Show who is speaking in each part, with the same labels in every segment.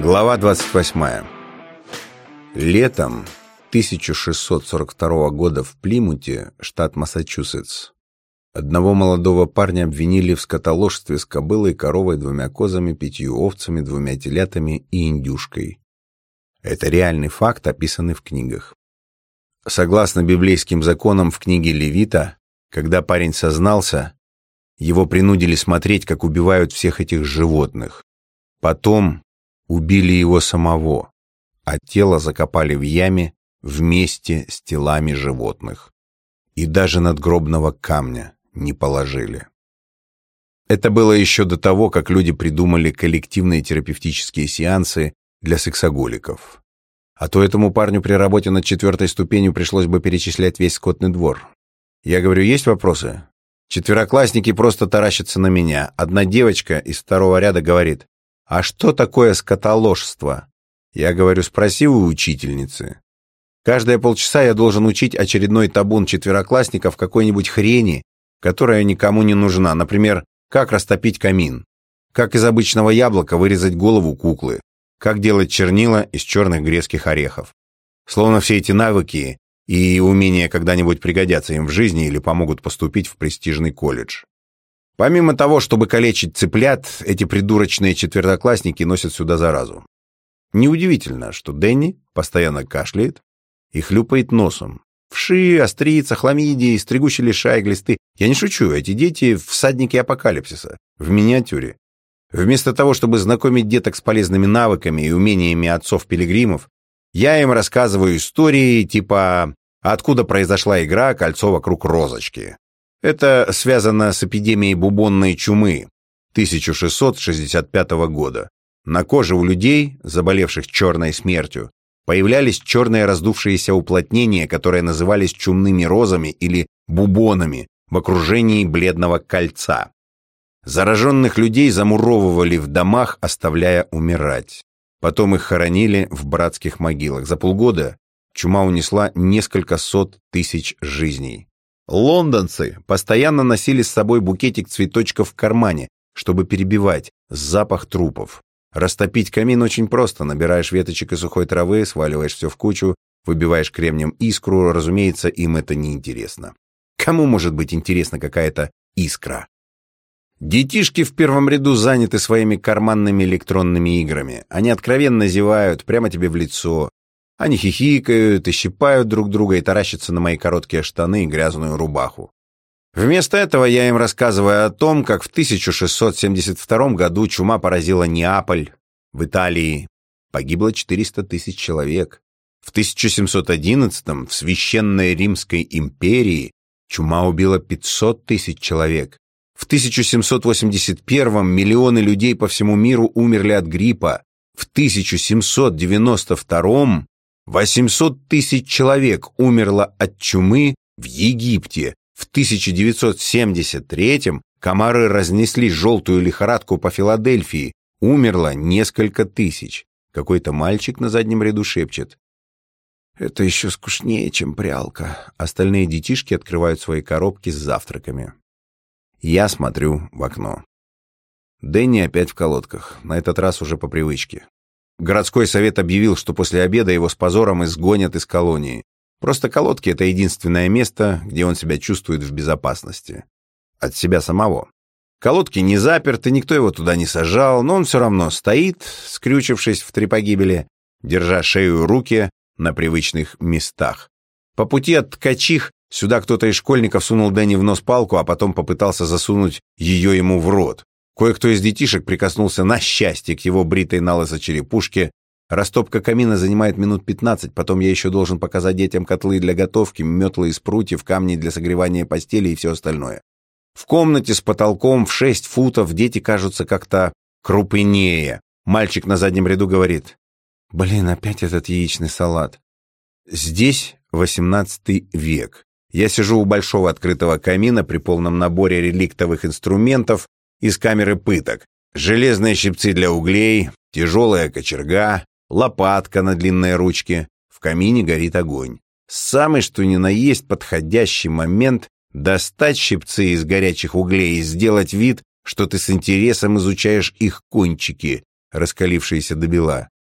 Speaker 1: Глава 28. Летом 1642 года в Плимуте, штат Массачусетс, одного молодого парня обвинили в скотоложстве с кобылой, коровой, 2 козами, 5 овцами, 2 телятами и индюшкой. Это реальный факт, описанный в книгах. Согласно библейским законам в книге Левита, когда парень сознался, его принудили смотреть, как убивают всех этих животных. Потом убили его самого, а тело закопали в яме вместе с телами животных. И даже надгробного камня не положили. Это было еще до того, как люди придумали коллективные терапевтические сеансы для сексоголиков. А то этому парню при работе над 4-й ступенью пришлось бы перечислять весь скотный двор. Я говорю, есть вопросы? 4-классники просто таращатся на меня. Одна девочка из 2-го ряда говорит: «А что такое скотоложство?» Я говорю, спроси у учительницы. Каждые полчаса я должен учить очередной табун 4-классников какой-нибудь хрени, которая никому не нужна. Например, как растопить камин, как из обычного яблока вырезать голову куклы, как делать чернила из черных грецких орехов. Словно все эти навыки и умения когда-нибудь пригодятся им в жизни или помогут поступить в престижный колледж. Помимо того, чтобы калечить цыплят, эти придурочные 4-классники носят сюда заразу. Неудивительно, что Дэнни постоянно кашляет и хлюпает носом. Вши, острица, хламидии, стригущий лишай, глисты. Я не шучу, эти дети — всадники апокалипсиса, в миниатюре. Вместо того, чтобы знакомить деток с полезными навыками и умениями отцов-пилигримов, я им рассказываю истории типа «Откуда произошла игра «Кольцо вокруг розочки». Это связано с эпидемией бубонной чумы 1665 года. На коже у людей, заболевших черной смертью, появлялись черные раздувшиеся уплотнения, которые назывались чумными розами или бубонами в окружении бледного кольца. Зараженных людей замуровывали в домах, оставляя умирать. Потом их хоронили в братских могилах. За полгода чума унесла несколько сот тысяч жизней. Лондонцы постоянно носили с собой букетик цветочков в кармане, чтобы перебивать запах трупов. Растопить камин очень просто. Набираешь веточек и сухой травы, сваливаешь все в кучу, выбиваешь кремнем искру. Разумеется, им это не интересно. Кому может быть интересна какая-то искра? Детишки в первом ряду заняты своими карманными электронными играми. Они откровенно зевают прямо тебе в лицо. Они хихикают и щипают друг друга и таращатся на мои короткие штаны и грязную рубаху. Вместо этого я им рассказываю о том, как в 1672 году чума поразила Неаполь. В Италии погибло 400 тысяч человек. В 1711 в Священной Римской империи чума убила 500 тысяч человек. В 1781 миллионы людей по всему миру умерли от гриппа. В 1792 800 тысяч человек умерло от чумы в Египте. В 1973 комары разнесли желтую лихорадку по Филадельфии. Умерло несколько тысяч. Какой-то мальчик на заднем ряду шепчет: «Это еще скучнее, чем прялка». Остальные детишки открывают свои коробки с завтраками. Я смотрю в окно. Дэнни опять в колодках, на этот раз уже по привычке. Городской совет объявил, что после обеда его с позором изгонят из колонии. Просто колодки — это единственное место, где он себя чувствует в безопасности. От себя самого. Колодки не заперты, никто его туда не сажал, но он все равно стоит, скрючившись в 3 погибели, держа шею и руки на привычных местах. По пути от ткачих сюда кто-то из школьников сунул Дэнни в нос палку, а потом попытался засунуть ее ему в рот. Кое-кто из детишек прикоснулся на счастье к его бритой налысо черепушке. Растопка камина занимает минут 15, потом я еще должен показать детям котлы для готовки, метлы из прутьев, камни для согревания постели и все остальное. В комнате с потолком в 6 футов дети кажутся как-то крупнее. Мальчик на заднем ряду говорит: «Блин, опять этот яичный салат». Здесь 18 век. Я сижу у большого открытого камина при полном наборе реликтовых инструментов из камеры пыток. Железные щипцы для углей, тяжелая кочерга, лопатка на длинной ручке. В камине горит огонь. Самый что ни на есть подходящий момент достать щипцы из горячих углей и сделать вид, что ты с интересом изучаешь их кончики, раскалившиеся до бела.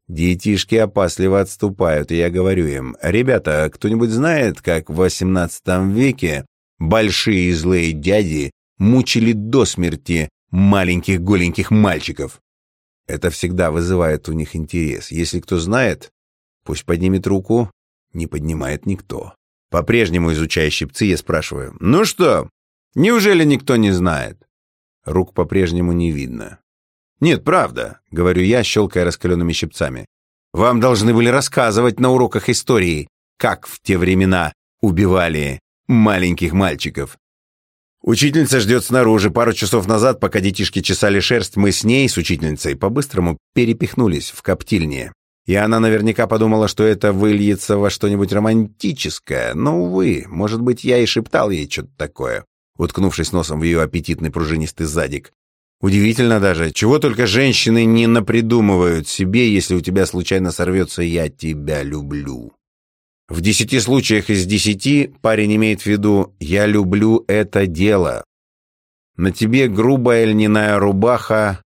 Speaker 1: Детишки опасливо отступают, и я говорю им: «Ребята, кто-нибудь знает, как в XVIII веке большие злые дяди мучили до смерти маленьких голеньких мальчиков?» Это всегда вызывает у них интерес. Если кто знает, пусть поднимет руку. Не поднимает никто. По-прежнему, изучая щипцы, я спрашиваю: «Ну что, неужели никто не знает?» Рук по-прежнему не видно. «Нет, правда», — говорю я, щелкая раскаленными щипцами. «Вам должны были рассказывать на уроках истории, как в те времена убивали маленьких мальчиков». Учительница ждет снаружи. Пару часов назад, пока детишки чесали шерсть, мы с ней, с учительницей, по-быстрому перепихнулись в коптильне. И она наверняка подумала, что это выльется во что-нибудь романтическое. Но, увы, может быть, я и шептал ей что-то такое, уткнувшись носом в ее аппетитный пружинистый задик. Удивительно даже, чего только женщины не напридумывают себе, если у тебя случайно сорвется «я тебя люблю». В 10 случаях из 10 парень имеет в виду «я люблю это дело». На тебе грубая льняная рубаха,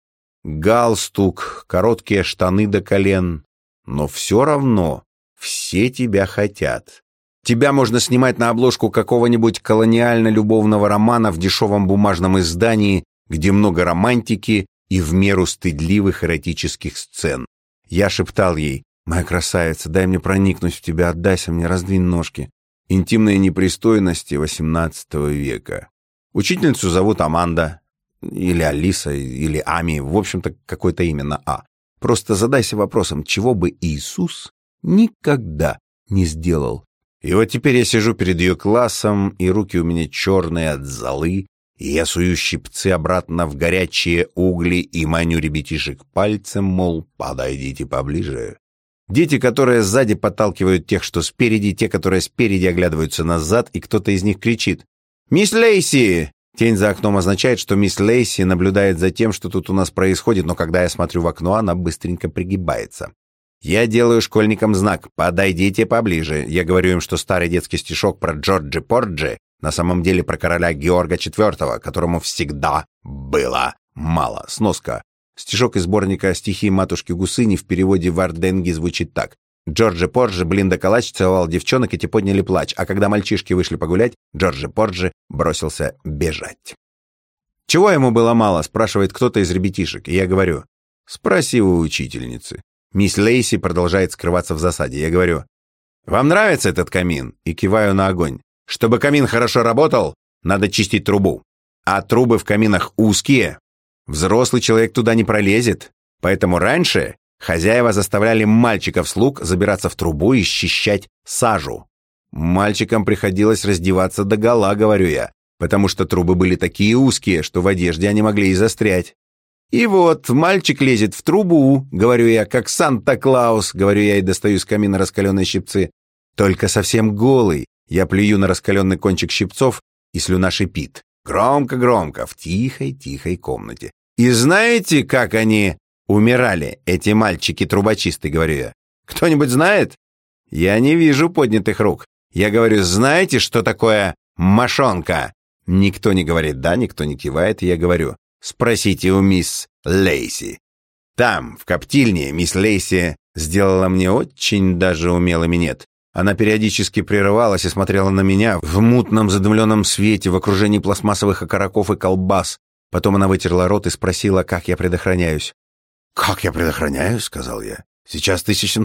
Speaker 1: галстук, короткие штаны до колен. Но все равно все тебя хотят. Тебя можно снимать на обложку какого-нибудь колониально-любовного романа в дешевом бумажном издании, где много романтики и в меру стыдливых эротических сцен. Я шептал ей: «Моя красавица, дай мне проникнуть в тебя, отдайся мне, раздвинь ножки». Интимные непристойности XVIII века. Учительницу зовут Аманда, или Алиса, или Ами, в общем-то, какое-то именно А. Просто задайся вопросом, чего бы Иисус никогда не сделал. И вот теперь я сижу перед ее классом, и руки у меня черные от золы, и я сую щипцы обратно в горячие угли и маню ребятишек пальцем, мол, подойдите поближе. Дети, которые сзади подталкивают тех, что спереди, те, которые спереди оглядываются назад, и кто-то из них кричит: «Мисс Лейси!» Тень за окном означает, что мисс Лейси наблюдает за тем, что тут у нас происходит, но когда я смотрю в окно, она быстренько пригибается. Я делаю школьникам знак «Подойдите поближе». Я говорю им, что старый детский стишок про Джорджи Порджи на самом деле про короля Георга IV, которому всегда было мало. Сноска. Стишок из сборника «Стихи матушки Гусыни» в переводе Варденги звучит так. Джорджи Порджи, Блинда Калач, целовал девчонок, и те подняли плач, а когда мальчишки вышли погулять, Джорджи Порджи бросился бежать. «Чего ему было мало?» — спрашивает кто-то из ребятишек, и я говорю: «Спроси у учительницы». Мисс Лейси продолжает скрываться в засаде. Я говорю: «Вам нравится этот камин?» и киваю на огонь. «Чтобы камин хорошо работал, надо чистить трубу. А трубы в каминах узкие. Взрослый человек туда не пролезет. Поэтому раньше хозяева заставляли мальчиков-слуг забираться в трубу и счищать сажу. Мальчикам приходилось раздеваться догола, говорю я, потому что трубы были такие узкие, что в одежде они могли и застрять. И вот мальчик лезет в трубу, говорю я, как Санта-Клаус, говорю я и достаю из камина раскаленные щипцы. Только совсем голый. Я плюю на раскаленный кончик щипцов, и слюна шипит. Громко-громко, в тихой-тихой комнате. И знаете, как они умирали, эти мальчики-трубочисты, говорю я? Кто-нибудь знает? Я не вижу поднятых рук. Я говорю: знаете, что такое мошонка? Никто не говорит «да», никто не кивает, и я говорю: спросите у мисс Лейси. Там, в коптильне, мисс Лейси сделала мне очень даже умелый минет. Она периодически прерывалась и смотрела на меня в мутном задымленном свете в окружении пластмассовых окороков и колбас. Потом она вытерла рот и спросила, как я предохраняюсь. «Как я предохраняюсь?» — сказал я. «Сейчас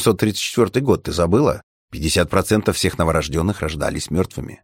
Speaker 1: 1734 год, ты забыла? 50% всех новорожденных рождались мертвыми».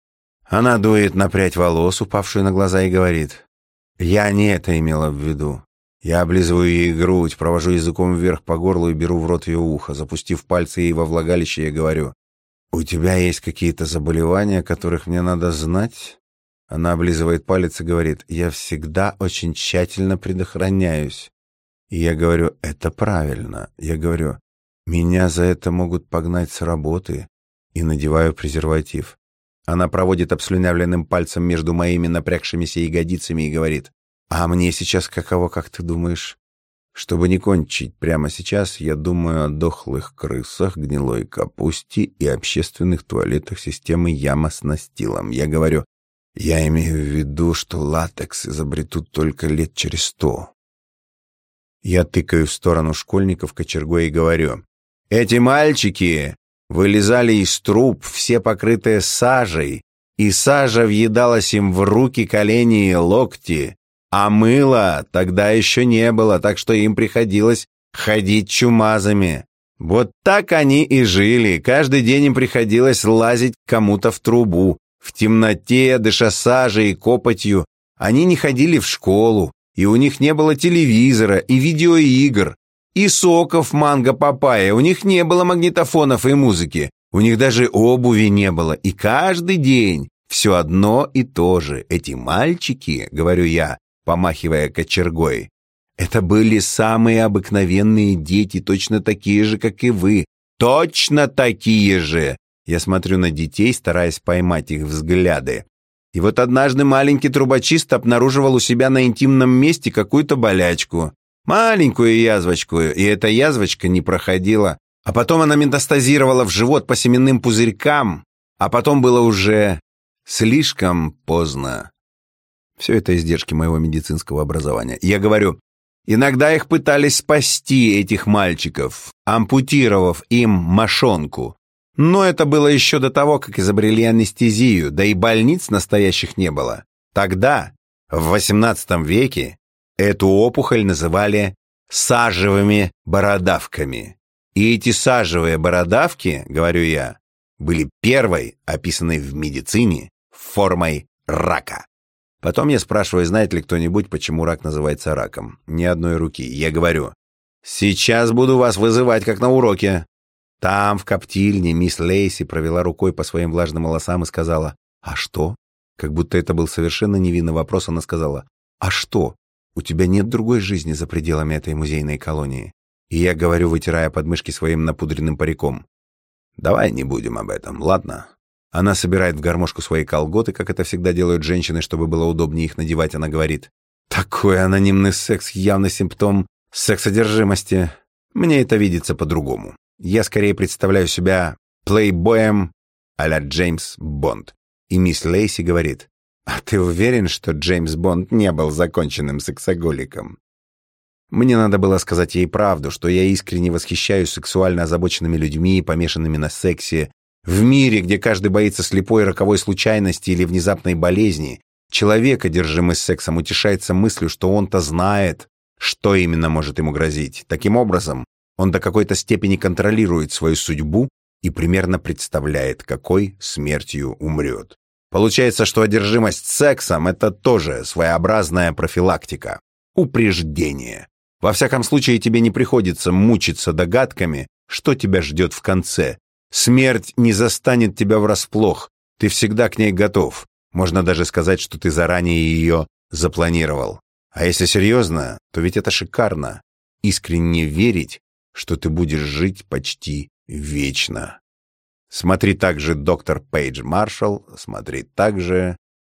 Speaker 1: Она дует на прядь волос, упавшую на глаза, и говорит: «Я не это имела в виду». Я облизываю ей грудь, провожу языком вверх по горлу и беру в рот ее ухо. Запустив пальцы ей во влагалище, я говорю: «У тебя есть какие-то заболевания, о которых мне надо знать?» Она облизывает палец и говорит: «Я всегда очень тщательно предохраняюсь». И я говорю: «Это правильно». Я говорю: «Меня за это могут погнать с работы». И надеваю презерватив. Она проводит обслюнявленным пальцем между моими напрягшимися ягодицами и говорит: «А мне сейчас каково, как ты думаешь?» Чтобы не кончить прямо сейчас, я думаю о дохлых крысах, гнилой капусте и общественных туалетах системы яма с настилом. Я говорю: «Я имею в виду, что латекс изобретут только лет через 100». Я тыкаю в сторону школьников кочергой и говорю: «Эти мальчики вылезали из труб, все покрытые сажей, и сажа въедалась им в руки, колени и локти, а мыла тогда еще не было, так что им приходилось ходить чумазами. Вот так они и жили, каждый день им приходилось лазить кому-то в трубу, в темноте, дыша сажей и копотью. Они не ходили в школу, и у них не было телевизора и видеоигр, и соков манго-папайя, у них не было магнитофонов и музыки, у них даже обуви не было, и каждый день все одно и то же. Эти мальчики, говорю я, помахивая кочергой, это были самые обыкновенные дети, точно такие же, как и вы. Точно такие же! Я смотрю на детей, стараясь поймать их взгляды. И вот однажды маленький трубочист обнаруживал у себя на интимном месте какую-то болячку. Маленькую язвочку, и эта язвочка не проходила. А потом она метастазировала в живот по семенным пузырькам, а потом было уже слишком поздно. Все это издержки моего медицинского образования. Я говорю, иногда их пытались спасти, этих мальчиков, ампутировав им мошонку. Но это было еще до того, как изобрели анестезию, да и больниц настоящих не было. Тогда, в XVIII веке, эту опухоль называли сажевыми бородавками. И эти сажевые бородавки, говорю я, были первой, описанной в медицине, формой рака. Потом я спрашиваю, знает ли кто-нибудь, почему рак называется раком. Ни одной руки. Я говорю, сейчас буду вас вызывать, как на уроке. Там, в коптильне, мисс Лейси провела рукой по своим влажным волосам и сказала: «А что?» Как будто это был совершенно невинный вопрос, она сказала: «А что? У тебя нет другой жизни за пределами этой музейной колонии?» И я говорю, вытирая подмышки своим напудренным париком: «Давай не будем об этом, ладно?» Она собирает в гармошку свои колготы, как это всегда делают женщины, чтобы было удобнее их надевать. Она говорит: «Такой анонимный секс — явный симптом сексодержимости. Мне это видится по-другому. Я скорее представляю себя плейбоем а-ля Джеймс Бонд». И мисс Лейси говорит: «А ты уверен, что Джеймс Бонд не был законченным сексоголиком?» Мне надо было сказать ей правду, что я искренне восхищаюсь сексуально озабоченными людьми, помешанными на сексе. В мире, где каждый боится слепой роковой случайности или внезапной болезни, человек, одержимый сексом, утешается мыслью, что он-то знает, что именно может ему грозить. Таким образом, он до какой-то степени контролирует свою судьбу и примерно представляет, какой смертью умрет. Получается, что одержимость сексом — это тоже своеобразная профилактика, упреждение. Во всяком случае, тебе не приходится мучиться догадками, что тебя ждет в конце. Смерть не застанет тебя врасплох, ты всегда к ней готов. Можно даже сказать, что ты заранее ее запланировал. А если серьезно, то ведь это шикарно. Искренне верить, что ты будешь жить почти вечно. Смотри также доктор Пейдж Маршалл, смотри также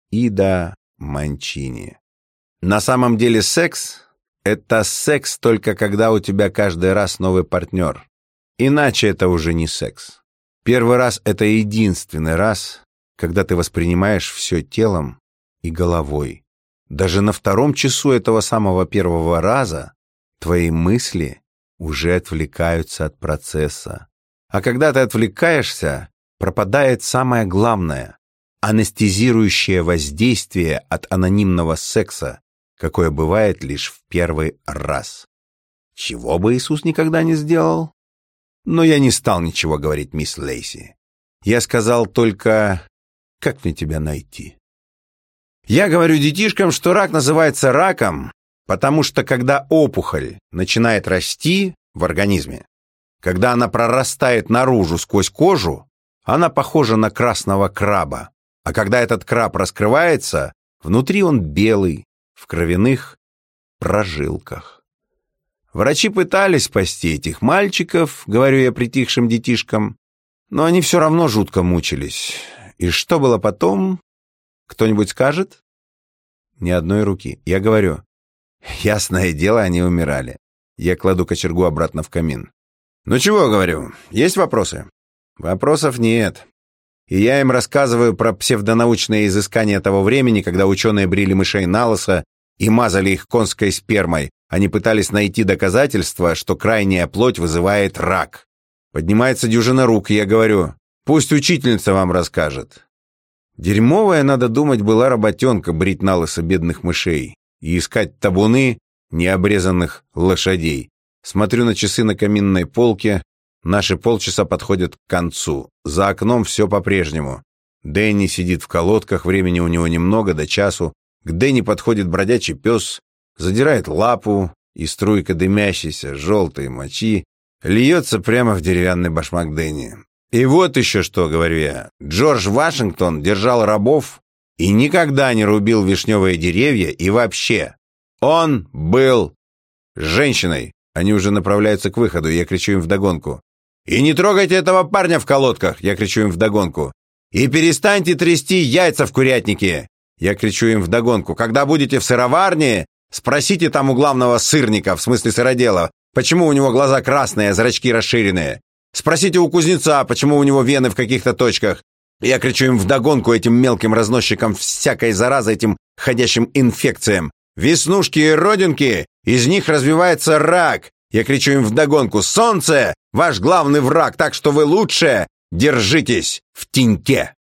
Speaker 1: Ида Манчини. На самом деле секс — это секс только когда у тебя каждый раз новый партнер. Иначе это уже не секс. Первый раз — это единственный раз, когда ты воспринимаешь все телом и головой. Даже на втором часу этого самого первого раза твои мысли уже отвлекаются от процесса. А когда ты отвлекаешься, пропадает самое главное — анестезирующее воздействие от анонимного секса, какое бывает лишь в первый раз. Чего бы Иисус никогда не сделал? Но я не стал ничего говорить мисс Лейси. Я сказал только: «Как мне тебя найти?» Я говорю детишкам, что рак называется раком, потому что когда опухоль начинает расти в организме, когда она прорастает наружу сквозь кожу, она похожа на красного краба. А когда этот краб раскрывается, внутри он белый, в кровяных прожилках. Врачи пытались спасти этих мальчиков, говорю я притихшим детишкам, но они все равно жутко мучились. И что было потом? Кто-нибудь скажет? Ни одной руки. Я говорю: ясное дело, они умирали. Я кладу кочергу обратно в камин. «Ну чего, — говорю, — есть вопросы?» Вопросов нет. И я им рассказываю про псевдонаучные изыскания того времени, когда ученые брили мышей на лысо и мазали их конской спермой. Они пытались найти доказательства, что крайняя плоть вызывает рак. Поднимается дюжина рук, и я говорю: пусть учительница вам расскажет. Дерьмовая, надо думать, была работенка брить на лысо бедных мышей и искать табуны необрезанных лошадей. Смотрю на часы на каминной полке. Наши полчаса подходят к концу. За окном все по-прежнему. Дэнни сидит в колодках, времени у него немного, до часу. К Дэнни подходит бродячий пес, задирает лапу, и струйка дымящейся желтой мочи льется прямо в деревянный башмак Дэнни. И вот еще что, говорю я. Джордж Вашингтон держал рабов и никогда не рубил вишневые деревья, и вообще. Он был женщиной. Они уже направляются к выходу, и я кричу им вдогонку: «И не трогайте этого парня в колодках!» Я кричу им вдогонку. «И перестаньте трясти яйца в курятнике!» Я кричу им вдогонку: «Когда будете в сыроварне, спросите там у главного сырника, в смысле сыродела, почему у него глаза красные, а зрачки расширенные. Спросите у кузнеца, почему у него вены в каких-то точках». Я кричу им вдогонку, этим мелким разносчикам всякой заразы, этим ходящим инфекциям: «Веснушки и родинки, из них развивается рак». Я кричу им вдогонку: «Солнце – ваш главный враг, так что вы лучше держитесь в теньке».